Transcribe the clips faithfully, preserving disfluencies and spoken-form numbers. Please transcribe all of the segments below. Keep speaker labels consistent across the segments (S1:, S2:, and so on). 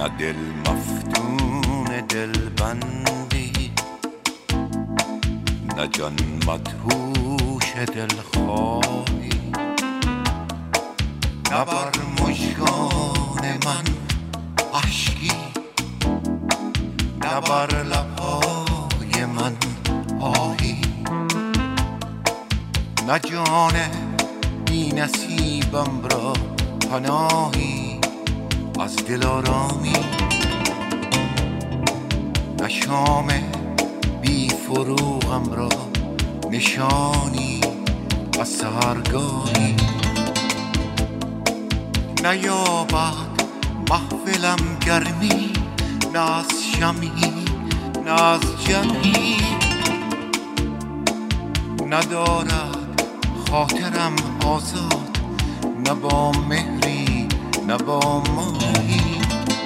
S1: نه دل مفتون دل بندی، نه جان مدهوش دل خواهی، نه بر مژگان من اشکی، نه بر لبهای من آهی، نه جان بی نصیبم را پناهی از دلارامی، نه شام بی فروغم را نشانی از سحرگاهی، نیابد محفلم گرمی، نه از شمعی نه از جمعی، ندارد خاطرم آزاد، نه با مهری نه با ماهی.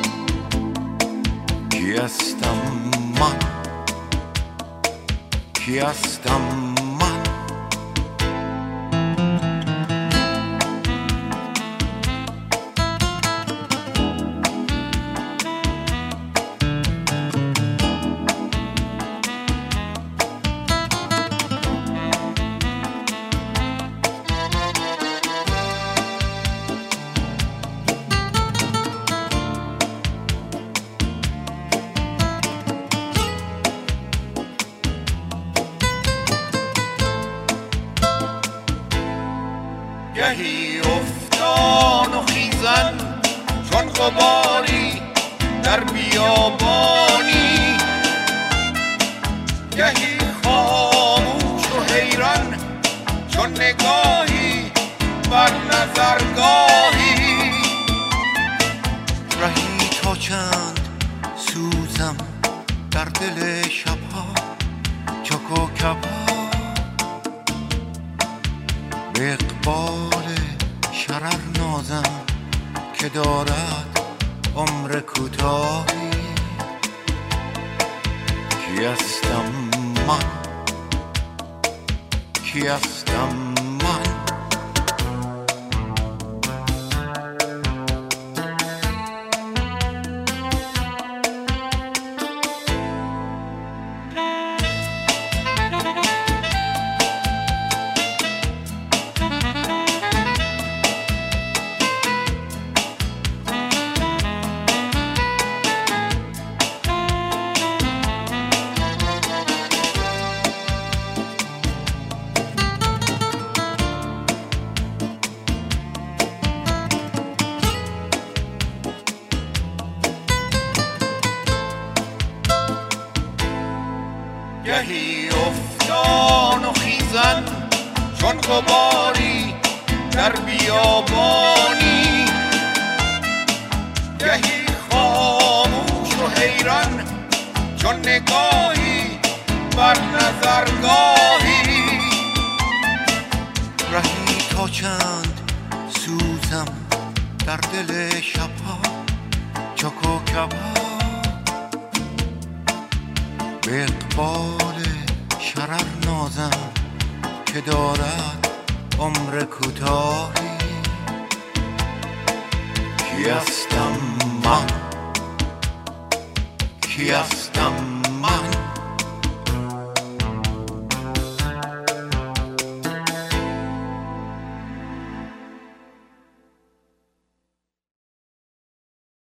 S1: کی هستم من، کی هستم من، گهی افتان و خیزن چون غباری در بیابانی، گهی خاموش و حیران چون نگاهی بر نظرگاهی. رهی تا چند سوزم در دل شبها چو کوکبها، به اقبال شرر نازم که دارد عمر کوتاهی. کی هستم من، کی هستم من، گهی افتان و خیزن چون غباری در بیابانی، گهی خاموش و حیران چون نگاهی بر نظرگاهی. رهی تا چند سوزم در دل شبها چو کوکبها، به اقبال شرر نازم که دارد عمر کوتاهی. کی هستم من، کی هستم